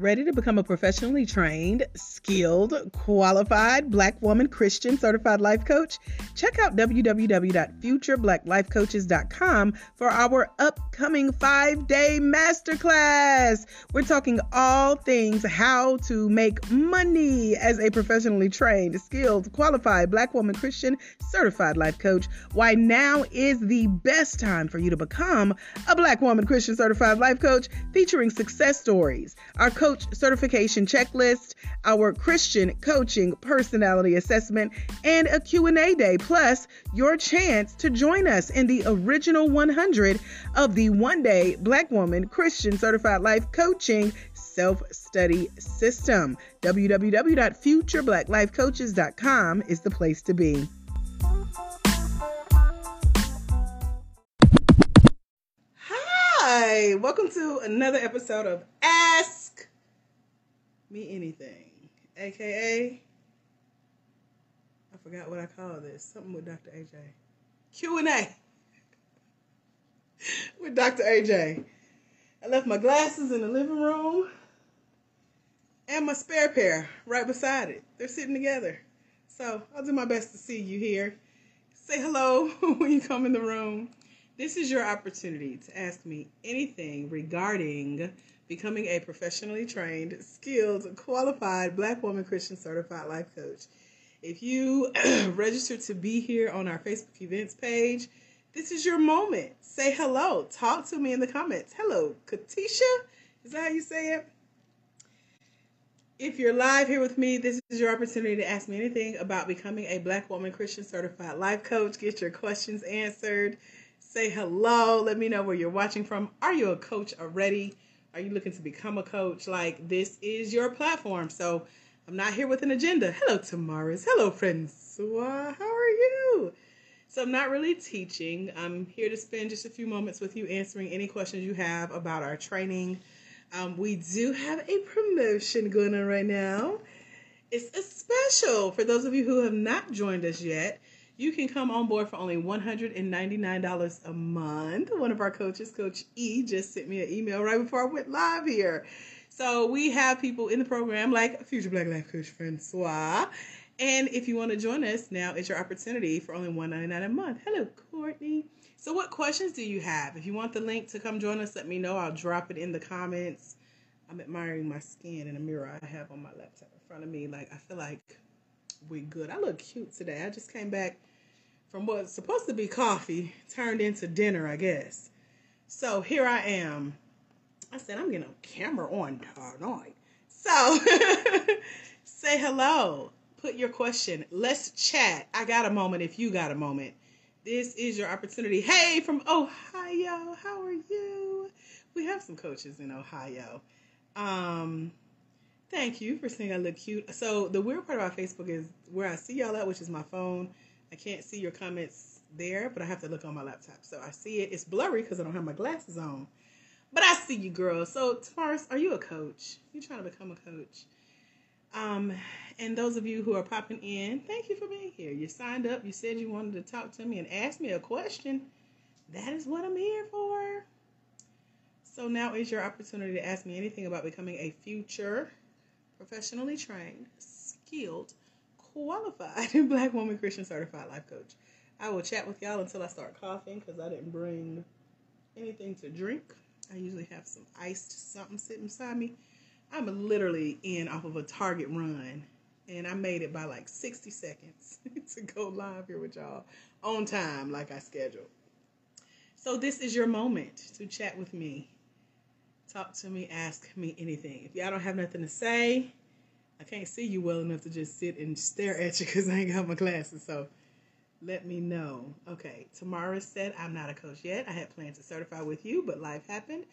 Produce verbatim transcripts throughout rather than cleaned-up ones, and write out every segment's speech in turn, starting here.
Ready to become a professionally trained, skilled, qualified Black woman Christian certified life coach? Check out w w w dot future black life coaches dot com for our upcoming five-day masterclass. We're talking all things how to make money as a professionally trained, skilled, qualified Black woman Christian certified life coach. Why now is the best time for you to become a Black woman Christian certified life coach, featuring success stories, our coach certification checklist, our Christian coaching personality assessment, and a Q and A day, plus your chance to join us in the original one hundred of the one-day Black woman Christian certified life coaching self-study system. w w w dot future black life coaches dot com is the place to be. Hi, welcome to another episode of Ask Me Anything, aka I forgot what I call this. Something with Doctor A J. Q and A with Doctor A J. I left my glasses in the living room and my spare pair right beside it. They're sitting together. So I'll do my best to see you here. Say hello when you come in the room. This is your opportunity to ask me anything regarding becoming a professionally trained, skilled, qualified Black woman Christian certified life coach. If you registered to be here on our Facebook events page, this is your moment. Say hello. Talk to me in the comments. Hello, Katisha. Is that how you say it? If you're live here with me, this is your opportunity to ask me anything about becoming a Black woman Christian certified life coach. Get your questions answered. Say hello. Let me know where you're watching from. Are you a coach already? Are you looking to become a coach? Like, this is your platform. So I'm not here with an agenda. Hello, Tamaris. Hello, Francois. How are you? So I'm not really teaching. I'm here to spend just a few moments with you answering any questions you have about our training. Um, we do have a promotion going on right now. It's a special. For those of you who have not joined us yet, you can come on board for only one hundred ninety-nine dollars a month. One of our coaches, Coach E, just sent me an email right before I went live here. So we have people in the program like Future Black Life Coach Francois. And if you want to join us, now is your opportunity for only one hundred ninety-nine dollars a month. Hello, Courtney. So what questions do you have? If you want the link to come join us, let me know. I'll drop it in the comments. I'm admiring my skin in a mirror I have on my laptop in front of me. Like, I feel like we're good. I look cute today. I just came back from what's supposed to be coffee, turned into dinner, I guess. So here I am. I said, I'm getting a camera on tonight. So say hello. Put your question. Let's chat. I got a moment if you got a moment. This is your opportunity. Hey, from Ohio. How are you? We have some coaches in Ohio. Um, thank you for saying I look cute. So the weird part about Facebook is where I see y'all at, which is my phone. I can't see your comments there, but I have to look on my laptop. So I see it. It's blurry because I don't have my glasses on. But I see you, girl. So, Tavares, are you a coach? You trying to become a coach? Um, and those of you who are popping in, thank you for being here. You signed up. You said you wanted to talk to me and ask me a question. That is what I'm here for. So now is your opportunity to ask me anything about becoming a future professionally trained, skilled, qualified Black woman Christian certified life coach. I will chat with y'all until I start coughing because I didn't bring anything to drink. I usually have some iced something sitting beside me. I'm literally in off of a Target run, and I made it by like sixty seconds to go live here with y'all on time like I scheduled. So this is your moment to chat with me. Talk to me, ask me anything. If y'all don't have nothing to say, I can't see you well enough to just sit and stare at you because I ain't got my glasses, so let me know. Okay, Tamara said, I'm not a coach yet. I had planned to certify with you, but life happened.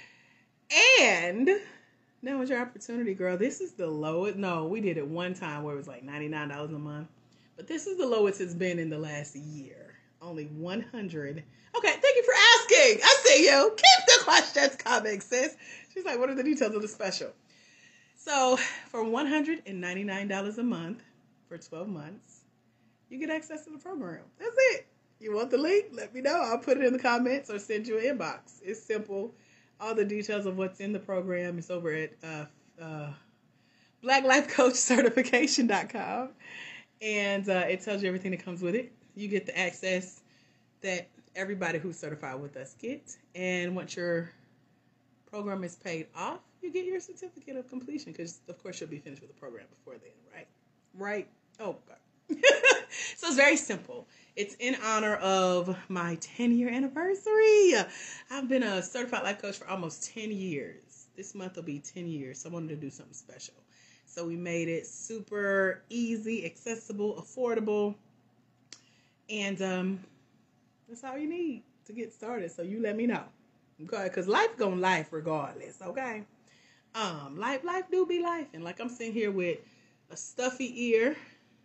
And now is your opportunity, girl. This is the lowest. No, we did it one time where it was like ninety-nine dollars a month. But this is the lowest it's been in the last year. Only one hundred. Okay, thank you for asking. I see you. Keep the questions coming, sis. She's like, what are the details of the special? So for one hundred ninety-nine dollars a month for twelve months, you get access to the program. That's it. You want the link? Let me know. I'll put it in the comments or send you an inbox. It's simple. All the details of what's in the program is over at uh, uh, black life coach certification dot com. And uh, it tells you everything that comes with it. You get the access that everybody who's certified with us gets. And once your program is paid off, you get your certificate of completion, because of course you'll be finished with the program before then, right? Right? Oh, God. So it's very simple. It's in honor of my ten-year anniversary. I've been a certified life coach for almost ten years. This month will be ten years, so I wanted to do something special. So we made it super easy, accessible, affordable, and um, that's all you need to get started. So you let me know, okay? Because life gonna life regardless, okay? Um, life, life do be life, and like I'm sitting here with a stuffy ear,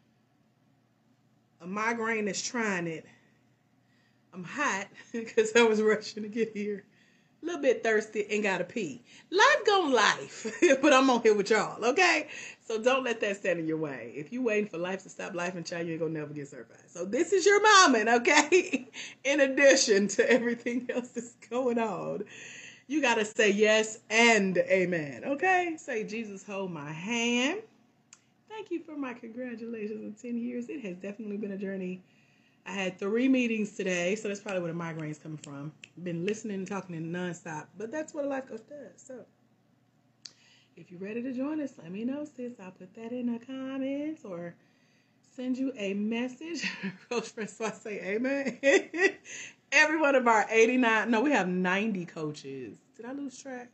a migraine that's trying it. I'm hot because I was rushing to get here. A little bit thirsty and gotta pee. Life gon' life, but I'm on here with y'all, okay? So don't let that stand in your way. If you waiting for life to stop life and child, you ain't gonna never get certified. So this is your moment, okay? In addition to everything else that's going on, you gotta say yes and amen, okay? Say, Jesus, hold my hand. Thank you for my congratulations on ten years. It has definitely been a journey. I had three meetings today, so that's probably where the migraine's coming from. Been listening and talking in nonstop, but that's what a life coach does. So, if you're ready to join us, let me know, sis. I'll put that in the comments or send you a message. Coach Francois say amen. Every one of our eighty-nine, no, we have ninety coaches. Did I lose track?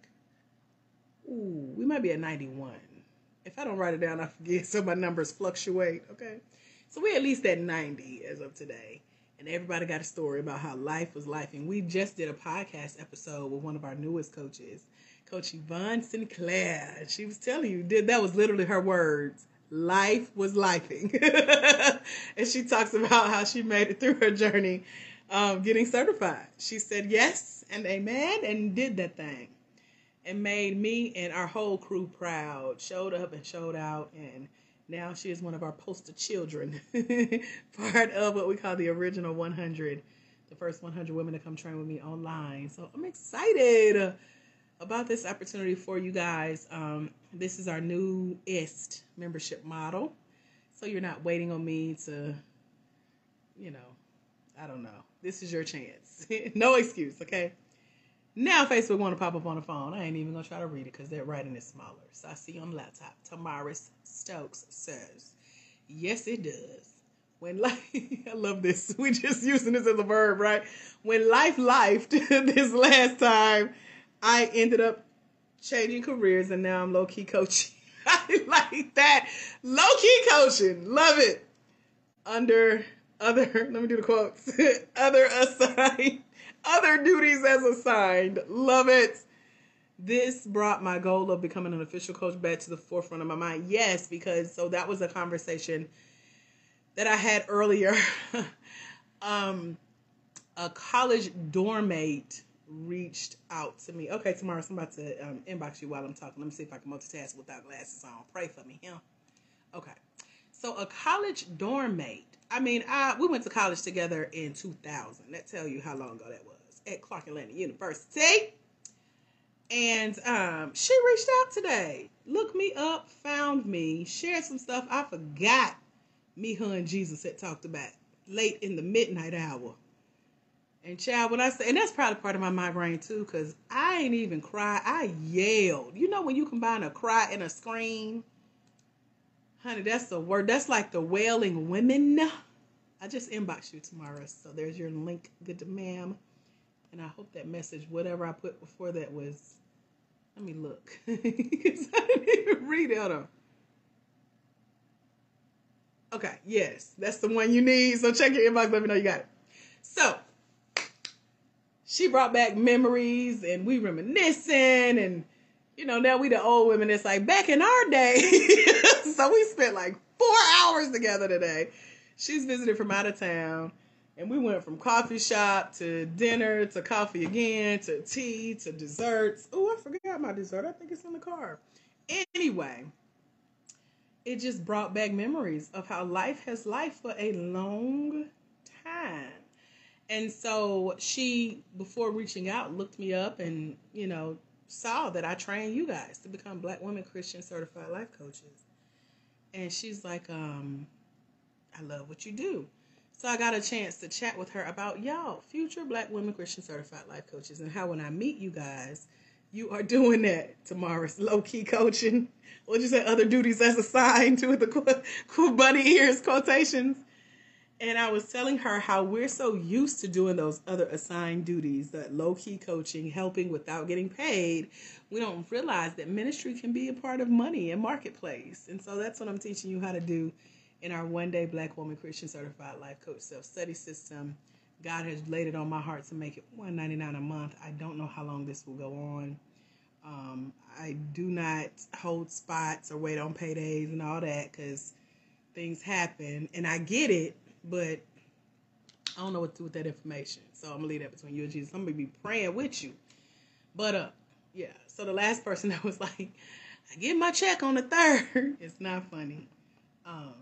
Ooh, we might be at ninety-one. If I don't write it down, I forget, so my numbers fluctuate, okay? So we're at least at ninety as of today. And everybody got a story about how life was life. And we just did a podcast episode with one of our newest coaches, Coach Yvonne Sinclair. She was telling you, did that was literally her words. Life was lifing. And she talks about how she made it through her journey um, getting certified. She said yes and amen and did that thing. And made me and our whole crew proud. Showed up and showed out, and now she is one of our poster children, part of what we call the original one hundred, the first one hundred women to come train with me online. So I'm excited about this opportunity for you guys. Um, this is our newest membership model. So you're not waiting on me to, you know, I don't know. This is your chance. No excuse, okay? Now Facebook want to pop up on the phone. I ain't even going to try to read it because their writing is smaller. So I see on the laptop. Tamaris Stokes says, yes, it does. When life, I love this. We just using this as a verb, right? When life lifed this last time, I ended up changing careers and now I'm low-key coaching. I like that. Low-key coaching. Love it. Under other, let me do the quotes. Other assigned. Other duties as assigned. Love it. This brought my goal of becoming an official coach back to the forefront of my mind. Yes, because so that was a conversation that I had earlier. um, a college dorm mate reached out to me. Okay, tomorrow I'm about to um, inbox you while I'm talking. Let me see if I can multitask without glasses on. Pray for me, yeah. Okay. So a college dorm mate. I mean, I we went to college together in two thousand. That tell you how long ago that was. At Clark Atlanta University. And um, she reached out today. Looked me up, found me, shared some stuff I forgot me, her, and Jesus had talked about late in the midnight hour. And child, when I say, and that's probably part of my migraine too, because I ain't even cry. I yelled. You know when you combine a cry and a scream? Honey, that's the word. That's like the wailing women. I just inboxed you tomorrow. So there's your link. Good to ma'am. And I hope that message, whatever I put before that was, let me look. Because I didn't even read it. Hold on. Okay, yes. That's the one you need. So check your inbox. Let me know you got it. So, she brought back memories and we reminiscing. And, you know, now we the old women. It's like back in our day. So we spent like four hours together today. She's visited from out of town. And we went from coffee shop to dinner to coffee again to tea to desserts. Oh, I forgot my dessert. I think it's in the car. Anyway, it just brought back memories of how life has life for a long time. And so she, before reaching out, looked me up and, you know, saw that I train you guys to become Black women Christian certified life coaches. And she's like, um, I love what you do. So I got a chance to chat with her about y'all, future Black women Christian certified life coaches, and how when I meet you guys, you are doing that tomorrow's low-key coaching. What'd you say? Other duties as assigned to the cool bunny ears quotations. And I was telling her how we're so used to doing those other assigned duties, that low-key coaching, helping without getting paid. We don't realize that ministry can be a part of money and marketplace. And so that's what I'm teaching you how to do in our one-day Black woman Christian certified life coach self-study system. God has laid it on my heart to make it one hundred ninety-nine dollars a month. I don't know how long this will go on. Um, I do not hold spots or wait on paydays and all that because things happen. And I get it, but I don't know what to do with that information. So I'm going to leave that between you and Jesus. I'm going to be praying with you. But, uh, yeah. So the last person that was like, I get my check on the third. It's not funny. Um,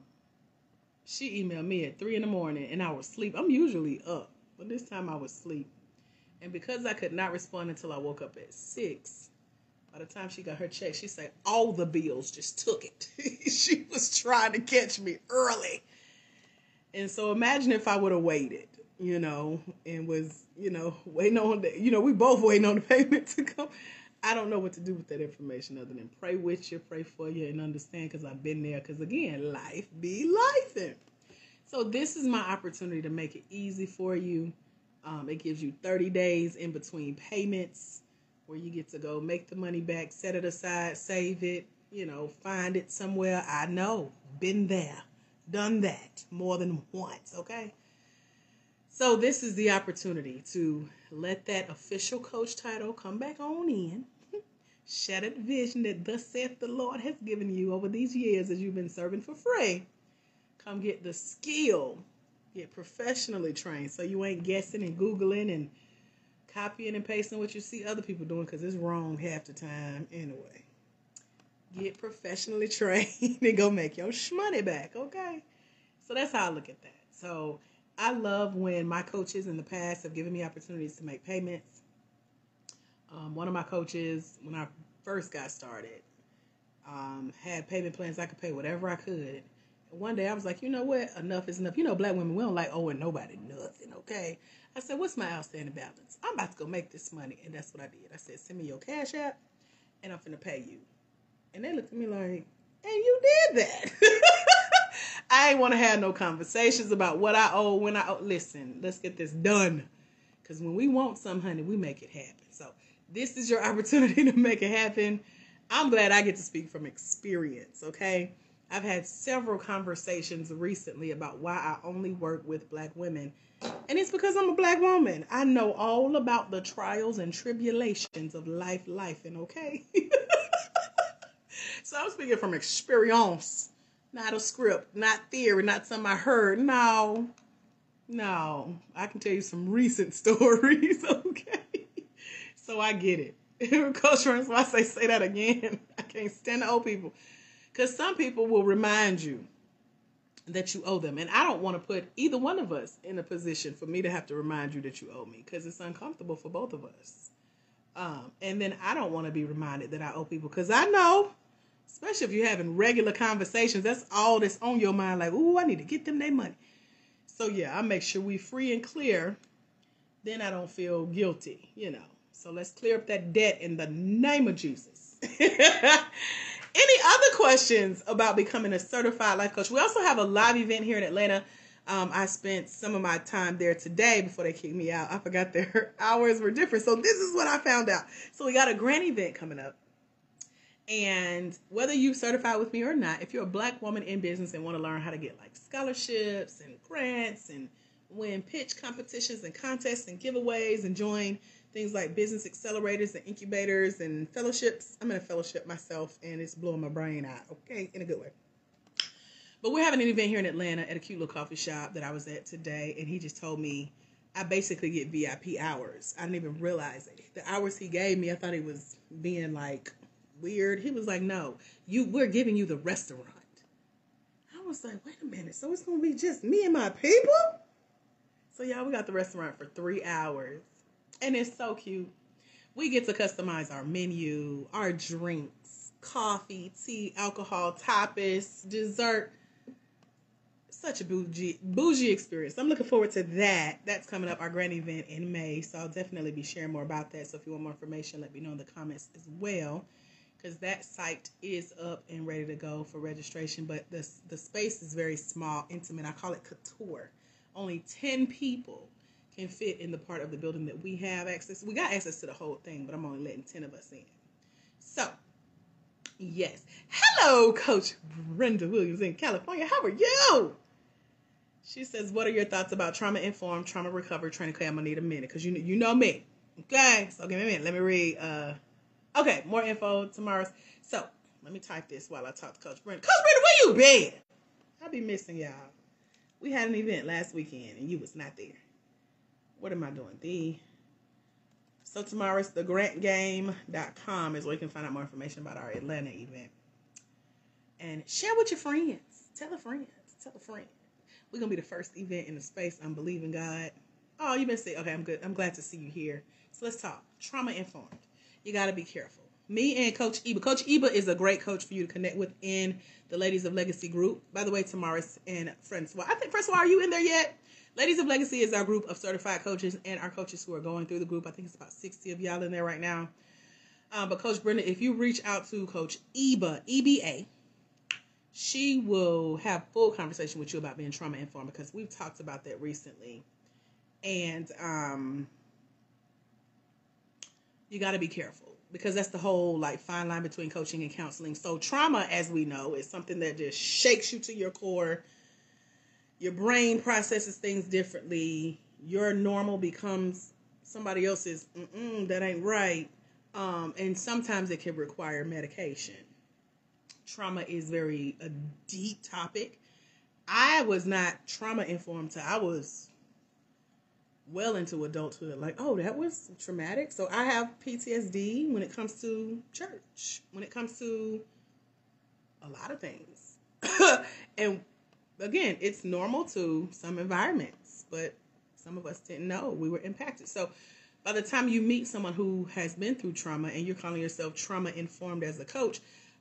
she emailed me at three in the morning and I was asleep. I'm usually up, but this time I was asleep. And because I could not respond until I woke up at six, by the time she got her check, she said all the bills just took it. She was trying to catch me early. And so imagine if I would have waited, you know, and was, you know, waiting on the, you know, we both waiting on the payment to come. I don't know what to do with that information other than pray with you, pray for you, and understand, because I've been there. Because again, life be lifing. So this is my opportunity to make it easy for you. Um, it gives you thirty days in between payments where you get to go make the money back, set it aside, save it, you know, find it somewhere. I know, been there, done that more than once, okay? So this is the opportunity to let that official coach title come back on in. Shattered vision that thus saith the Lord has given you over these years as you've been serving for free. Come get the skill. Get professionally trained so you ain't guessing and Googling and copying and pasting what you see other people doing, because it's wrong half the time anyway. Get professionally trained and go make your money back, okay? So that's how I look at that. So I love when my coaches in the past have given me opportunities to make payments. Um, one of my coaches, when I first got started, um, had payment plans. I could pay whatever I could. And one day I was like, you know what? Enough is enough. You know, Black women, we don't like owing nobody nothing, okay? I said, what's my outstanding balance? I'm about to go make this money. And that's what I did. I said, send me your cash app and I'm finna pay you. And they looked at me like, and you did that. I ain't want to have no conversations about what I owe, when I owe. Listen, let's get this done. Because when we want something, honey, we make it happen. So this is your opportunity to make it happen. I'm glad I get to speak from experience, okay? I've had several conversations recently about why I only work with Black women. And it's because I'm a Black woman. I know all about the trials and tribulations of life, life, and okay? So I'm speaking from experience, not a script, not theory, not something I heard. No, no. I can tell you some recent stories, okay? So I get it. Coach Rance, why I say say that again? I can't stand the old people. Because some people will remind you that you owe them. And I don't want to put either one of us in a position for me to have to remind you that you owe me, because it's uncomfortable for both of us. Um, and then I don't want to be reminded that I owe people, because I know, especially if you're having regular conversations, that's all that's on your mind. Like, ooh, I need to get them their money. So yeah, I make sure we free and clear. Then I don't feel guilty, you know. So let's clear up that debt in the name of Jesus. Any other questions about becoming a certified life coach? We also have a live event here in Atlanta. Um, I spent some of my time there today before they kicked me out. I forgot their hours were different. So this is what I found out. So we got a grand event coming up. And whether you certified with me or not, if you're a Black woman in business and want to learn how to get like scholarships and grants and win pitch competitions and contests and giveaways and join things like business accelerators and incubators and fellowships. I'm in a fellowship myself, and it's blowing my brain out, okay, in a good way. But we're having an event here in Atlanta at a cute little coffee shop that I was at today, and he just told me I basically get V I P hours. I didn't even realize it. The hours he gave me, I thought he was being like weird. He was like, no, you, we're giving you the restaurant. I was like, wait a minute, so it's going to be just me and my people? So, y'all, we got the restaurant for three hours. And it's so cute. We get to customize our menu, our drinks, coffee, tea, alcohol, tapas, dessert. Such a bougie, bougie experience. I'm looking forward to that. That's coming up, our grand event in May. So I'll definitely be sharing more about that. So if you want more information, let me know in the comments as well. Because that site is up and ready to go for registration. But the, the space is very small, intimate. I call it couture. Only ten people can fit in the part of the building that we have access. We got access to the whole thing, but I'm only letting ten of us in. So, yes. Hello, Coach Brenda Williams in California. How are you? She says, what are your thoughts about trauma-informed, trauma recovery training? Okay, I'm going to need a minute because you, you know me. Okay, so give me a minute. Let me read. Uh, okay, more info tomorrow. So, let me type this while I talk to Coach Brenda. Coach Brenda, where you been? I'll be missing y'all. We had an event last weekend and you was not there. What am I doing? The So tomorrow's the grant game dot com is where you can find out more information about our Atlanta event. And share with your friends. Tell a friend. Tell a friend. We're going to be the first event in the space. I'm believing God. Oh, you've been sick. Okay, I'm good. I'm glad to see you here. So let's talk. Trauma-informed. You got to be careful. Me and Coach Eba. Coach Eba is a great coach for you to connect with in the Ladies of Legacy group. By the way, Tamaris and Francois. I think, Francois, are you in there yet? Ladies of Legacy is our group of certified coaches and our coaches who are going through the group. I think it's about sixty of y'all in there right now. Um, but Coach Brenda, if you reach out to Coach Eba, E B A, she will have full conversation with you about being trauma informed because we've talked about that recently. And um, you got to be careful because that's the whole like fine line between coaching and counseling. So trauma, as we know, is something that just shakes you to your core. Your brain processes things differently. Your normal becomes somebody else's, mm-mm, that ain't right. Um, and sometimes it can require medication. Trauma is very a deep topic. I was not trauma informed till I was well into adulthood. Like, oh, that was traumatic. So I have P T S D when it comes to church, when it comes to a lot of things. And again, it's normal to some environments, but some of us didn't know we were impacted. So by the time you meet someone who has been through trauma and you're calling yourself trauma informed as a coach,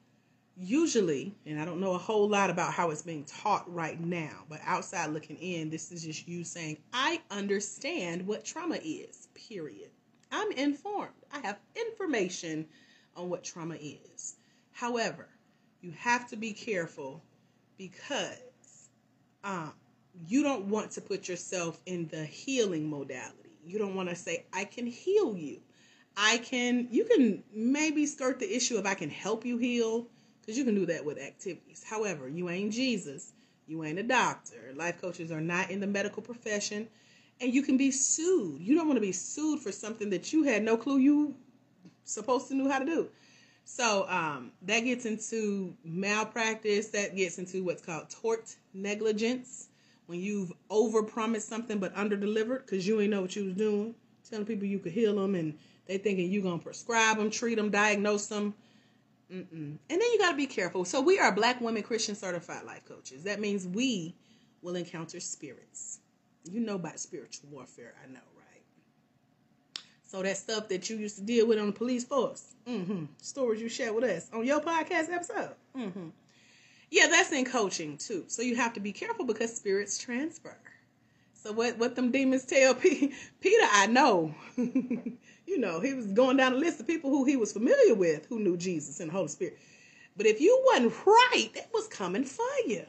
usually, and I don't know a whole lot about how it's being taught right now, but outside looking in, this is just you saying, I understand what trauma is, period. I'm informed. I have information on what trauma is. However, you have to be careful because um, you don't want to put yourself in the healing modality. You don't want to say, I can heal you. I can, you can maybe skirt the issue of I can help you heal, because you can do that with activities. However, you ain't Jesus. You ain't a doctor. Life coaches are not in the medical profession. And you can be sued. You don't want to be sued for something that you had no clue you supposed to know how to do. So um, that gets into malpractice. That gets into what's called tort negligence. When you've overpromised something but underdelivered because you ain't know what you was doing. Telling people you could heal them and they thinking you're going to prescribe them, treat them, diagnose them. Mm-mm. And then you got to be careful. So we are Black women Christian certified life coaches. That means we will encounter spirits. You know about spiritual warfare, I know, right? So that stuff that you used to deal with on the police force, mm-hmm. stories you share with us on your podcast episode. Mm-hmm. Yeah, that's in coaching too. So you have to be careful because spirits transfer. So what, what them demons tell P- Peter, I know. You know, he was going down a list of people who he was familiar with who knew Jesus and the Holy Spirit. But if you wasn't right, it was coming for you.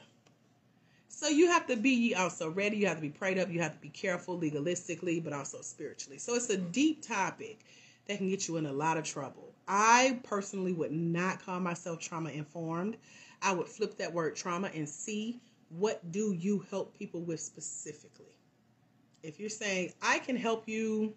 So you have to be also ready. You have to be prayed up. You have to be careful legalistically, but also spiritually. So it's a deep topic that can get you in a lot of trouble. I personally would not call myself trauma informed. I would flip that word trauma and see what do you help people with specifically. If you're saying, I can help you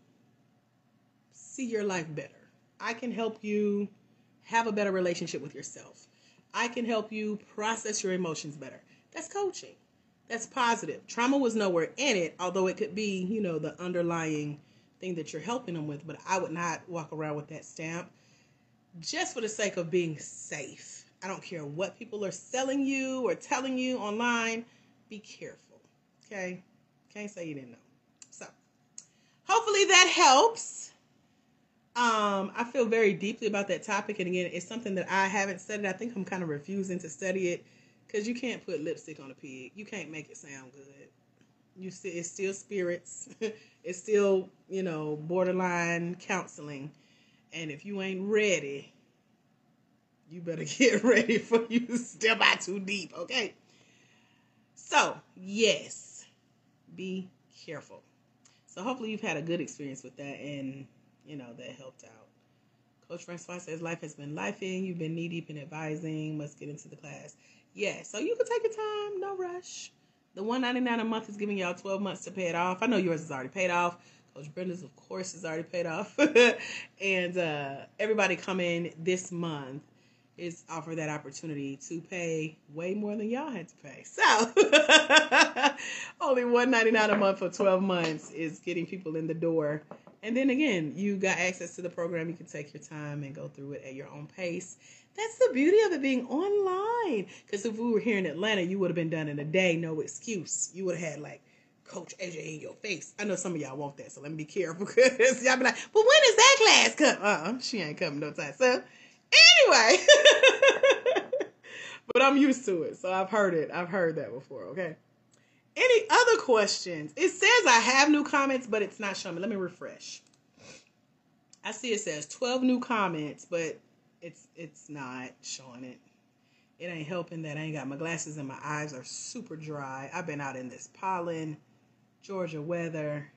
see your life better. I can help you have a better relationship with yourself. I can help you process your emotions better. That's coaching. That's positive. Trauma was nowhere in it, although it could be, you know, the underlying thing that you're helping them with. But I would not walk around with that stamp just for the sake of being safe. I don't care what people are selling you or telling you online. Be careful. Okay? Can't say you didn't know. So, hopefully that helps. Um, I feel very deeply about that topic, and again, it's something that I haven't studied. I think I'm kind of refusing to study it because you can't put lipstick on a pig. You can't make it sound good. You see, it's still spirits. It's still, you know, borderline counseling, and if you ain't ready, you better get ready for you to step out too deep. Okay. So yes, be careful. So hopefully you've had a good experience with that, and you know that helped out. Coach Francois says life has been lifing. You've been knee deep in advising. Must get into the class. Yeah, so you can take your time. No rush. The one ninety-nine a month is giving y'all twelve months to pay it off. I know yours is already paid off. Coach Brenda's, of course, is already paid off. And uh, everybody coming this month is offered that opportunity to pay way more than y'all had to pay. So only one ninety-nine a month for twelve months is getting people in the door. And then again, you got access to the program. You can take your time and go through it at your own pace. That's the beauty of it being online. Because if we were here in Atlanta, you would have been done in a day, no excuse. You would have had like Coach A J in your face. I know some of y'all want that, so let me be careful. Because y'all be like, but when is that class come? Uh-uh, she ain't coming no time. So anyway, but I'm used to it. So I've heard it. I've heard that before, okay? Any other questions? It says I have new comments, but it's not showing me. Let me refresh. I see it says twelve new comments, but it's it's not showing it. It ain't helping that I ain't got my glasses and my eyes are super dry. I've been out in this pollen, Georgia weather.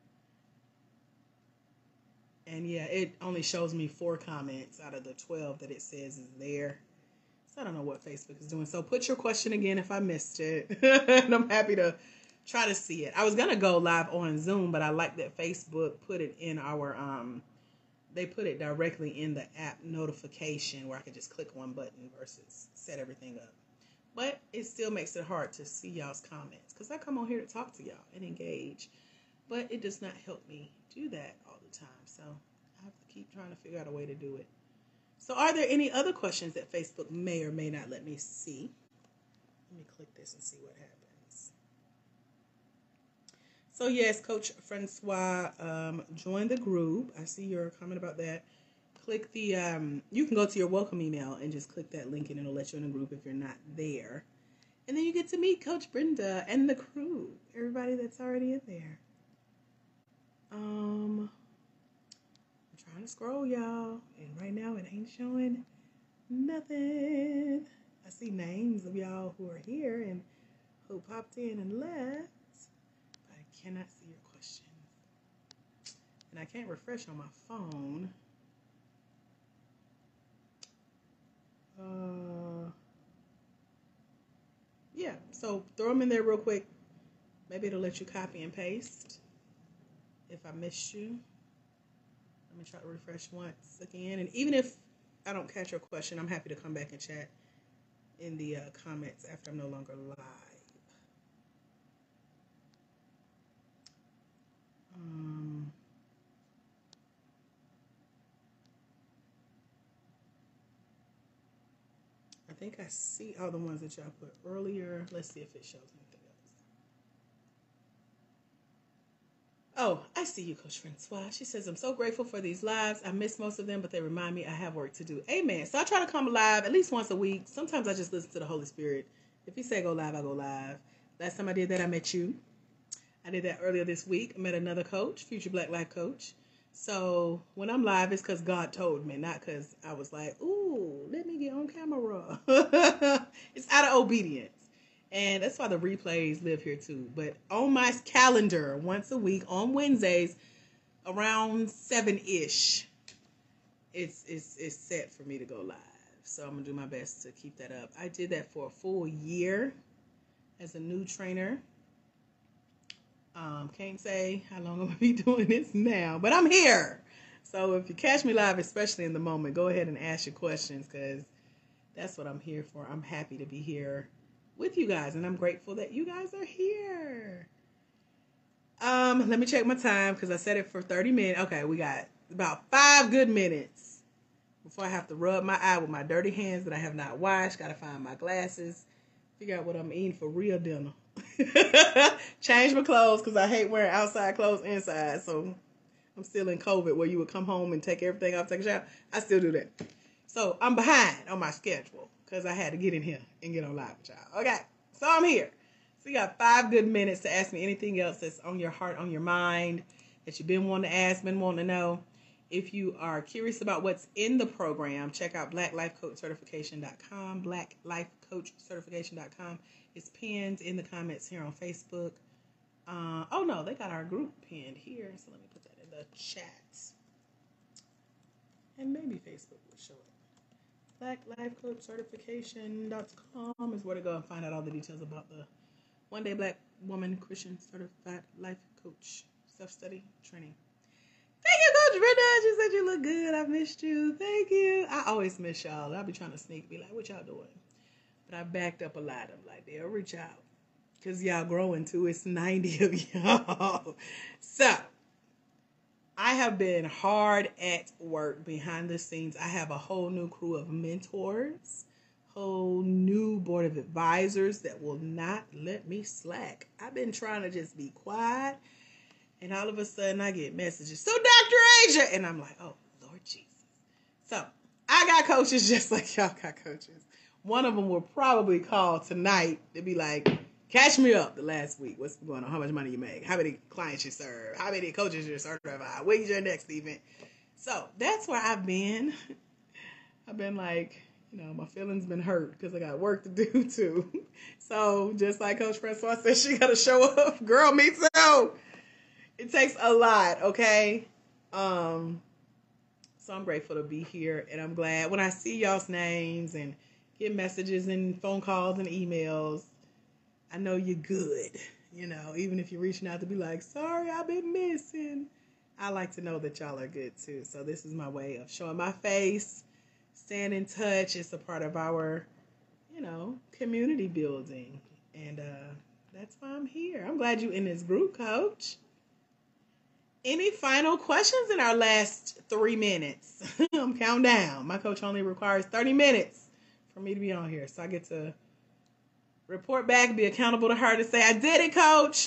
And yeah, it only shows me four comments out of the twelve that it says is there. So I don't know what Facebook is doing. So put your question again if I missed it. And I'm happy to try to see it. I was going to go live on Zoom, but I like that Facebook put it in our, um, they put it directly in the app notification where I could just click one button versus set everything up. But it still makes it hard to see y'all's comments because I come on here to talk to y'all and engage. But it does not help me do that all the time. So I have to keep trying to figure out a way to do it. So are there any other questions that Facebook may or may not let me see? Let me click this and see what happens. So yes, Coach Francois, um, join the group. I see your comment about that. Click the, um, you can go to your welcome email and just click that link and it'll let you in the group if you're not there. And then you get to meet Coach Brenda and the crew, everybody that's already in there. Um... Trying to scroll, y'all, and right now it ain't showing nothing. I see names of y'all who are here and who popped in and left, but I cannot see your question. And I can't refresh on my phone. Uh, yeah, so throw them in there real quick. Maybe it'll let you copy and paste if I missed you. Let me try to refresh once again. And even if I don't catch your question, I'm happy to come back and chat in the uh, comments after I'm no longer live. Um, I think I see all the ones that y'all put earlier. Let's see if it shows anything else. Oh, I see you, Coach Francois. She says, I'm so grateful for these lives. I miss most of them, but they remind me I have work to do. Amen. So I try to come live at least once a week. Sometimes I just listen to the Holy Spirit. If he say go live, I go live. Last time I did that, I met you. I did that earlier this week. I met another coach, Future Black Life Coach. So when I'm live, it's because God told me, not because I was like, ooh, let me get on camera. It's out of obedience. And that's why the replays live here too. But on my calendar, once a week on Wednesdays, around seven-ish, it's, it's, it's set for me to go live. So I'm going to do my best to keep that up. I did that for a full year as a new trainer. Um, can't say how long I'm going to be doing this now, but I'm here. So if you catch me live, especially in the moment, go ahead and ask your questions because that's what I'm here for. I'm happy to be here with you guys, and I'm grateful that you guys are here. Um, let me check my time because I set it for thirty minutes. Okay, we got about five good minutes before I have to rub my eye with my dirty hands that I have not washed. Got to find my glasses, figure out what I'm eating for real dinner. Change my clothes because I hate wearing outside clothes inside. So I'm still in COVID where you would come home and take everything off, take a shower. I still do that. So I'm behind on my schedule because I had to get in here and get on live with y'all. Okay, so I'm here. So you got five good minutes to ask me anything else that's on your heart, on your mind, that you've been wanting to ask, been wanting to know. If you are curious about what's in the program, check out black life coach certification dot com. black life coach certification dot com. It's pinned in the comments here on Facebook. Uh, oh, no, they got our group pinned here. So let me put that in the chat. And maybe Facebook will show it. black life coach certification dot com is where to go and find out all the details about the One Day Black Woman Christian Certified Life Coach Self-Study Training. Thank you, Coach Brenda. She said you look good. I missed you. Thank you. I always miss y'all. I'll be trying to sneak, be like, what y'all doing? But I backed up a lot. I'm like, they'll reach out. Because y'all growing too. It's ninety of y'all. So, I have been hard at work behind the scenes. I have a whole new crew of mentors. Whole new board of advisors that will not let me slack. I've been trying to just be quiet. And all of a sudden, I get messages. So, Doctor Asia. And I'm like, oh, Lord Jesus. So, I got coaches just like y'all got coaches. One of them will probably call tonight to be like, catch me up the last week. What's going on? How much money you make? How many clients you serve? How many coaches you certified? When's your next event? So, that's where I've been. I've been like, you know, my feelings been hurt because I got work to do, too. So, just like Coach Francois said, she got to show up. Girl, me too. It takes a lot, okay? Um, so I'm grateful to be here, and I'm glad when I see y'all's names and get messages and phone calls and emails, I know you're good, you know, even if you're reaching out to be like, sorry, I've been missing. I like to know that y'all are good, too. So this is my way of showing my face, staying in touch. It's a part of our, you know, community building, and uh, that's why I'm here. I'm glad you're in this group, Coach. Any final questions in our last three minutes? I'm counting down. My coach only requires thirty minutes for me to be on here. So I get to report back, be accountable to her to say, I did it, Coach.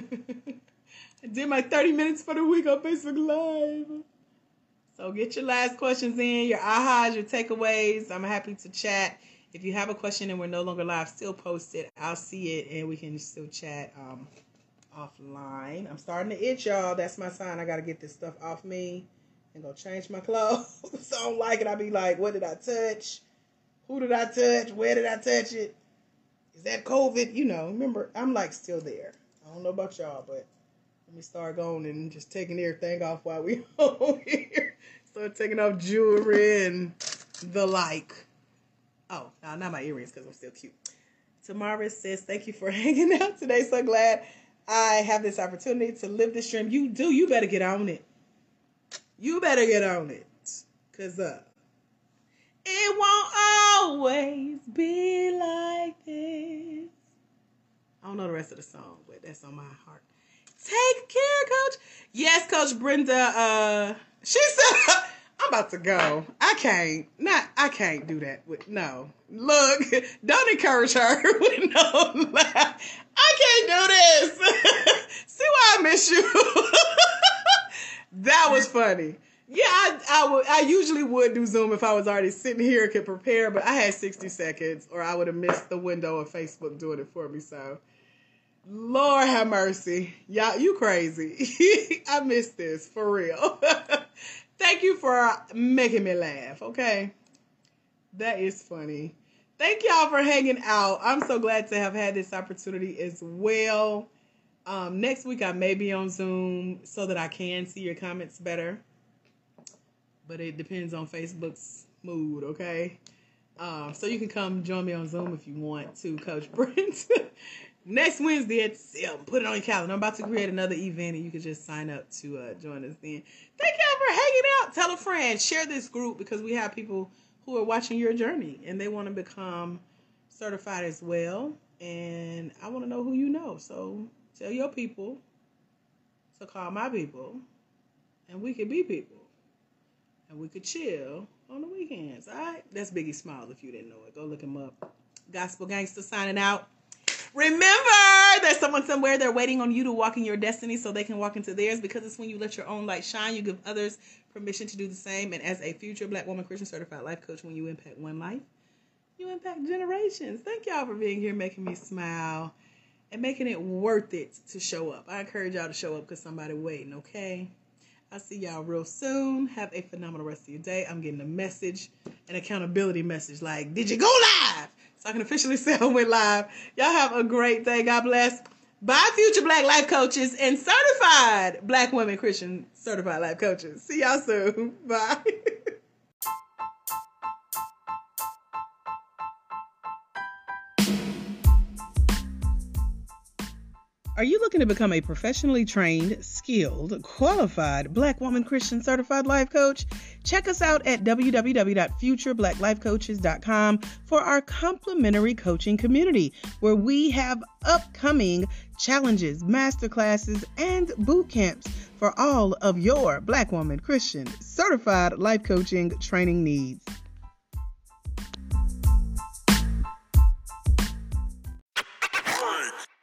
I did my thirty minutes for the week on Facebook Live. So get your last questions in, your ahas, your takeaways. I'm happy to chat. If you have a question and we're no longer live, still post it. I'll see it and we can still chat. Um, offline. I'm starting to itch, y'all. That's my sign. I got to get this stuff off me and go change my clothes. So I don't like it. I be like, what did I touch? Who did I touch? Where did I touch it? Is that COVID? You know, remember, I'm like still there. I don't know about y'all, but let me start going and just taking everything off while we on here. Start taking off jewelry and the like. Oh, no, not my earrings because I'm still cute. Tamara says, thank you for hanging out today. So glad I have this opportunity to live this dream. You do. You better get on it. You better get on it. Because uh, it won't always be like this. I don't know the rest of the song, but that's on my heart. Take care, Coach. Yes, Coach Brenda. Uh, she said, I'm about to go. I can't. Not. I can't do that. With no. Look, don't encourage her with no laugh. I can't do this. See why I miss you? That was funny. Yeah, I, I, would, I usually would do Zoom if I was already sitting here and could prepare, but I had sixty seconds or I would have missed the window of Facebook doing it for me. So, Lord have mercy. Y'all, you crazy. I missed this, for real. Thank you for making me laugh, okay? That is funny. Thank y'all for hanging out. I'm so glad to have had this opportunity as well. Um, next week I may be on Zoom so that I can see your comments better. But it depends on Facebook's mood, okay? Um, so you can come join me on Zoom if you want to, Coach Brent. Next Wednesday at seven. Put it on your calendar. I'm about to create another event and you can just sign up to uh, join us then. Thank y'all for hanging out. Tell a friend. Share this group because we have people who are watching your journey and they want to become certified as well. And I want to know who you know. So tell your people to call my people and we could be people. And we could chill on the weekends. All right? That's Biggie Smalls if you didn't know it. Go look him up. Gospel Gangster signing out. Remember, there's someone somewhere, they're waiting on you to walk in your destiny so they can walk into theirs, because it's when you let your own light shine, you give others permission to do the same. And as a future Black woman Christian certified life coach, when you impact one life, you impact generations. Thank y'all for being here, making me smile and making it worth it to show up. I encourage y'all to show up because somebody waiting, okay? I'll see y'all real soon. Have a phenomenal rest of your day. I'm getting a message, an accountability message like, did you go live? So I can officially say I went live. Y'all have a great day. God bless. Bye, future Black life coaches and certified Black women Christian certified life coaches. See y'all soon. Bye. Are you looking to become a professionally trained, skilled, qualified Black woman Christian certified life coach? Check us out at w w w dot future black life coaches dot com for our complimentary coaching community, where we have upcoming challenges, masterclasses, and boot camps for all of your Black woman Christian certified life coaching training needs.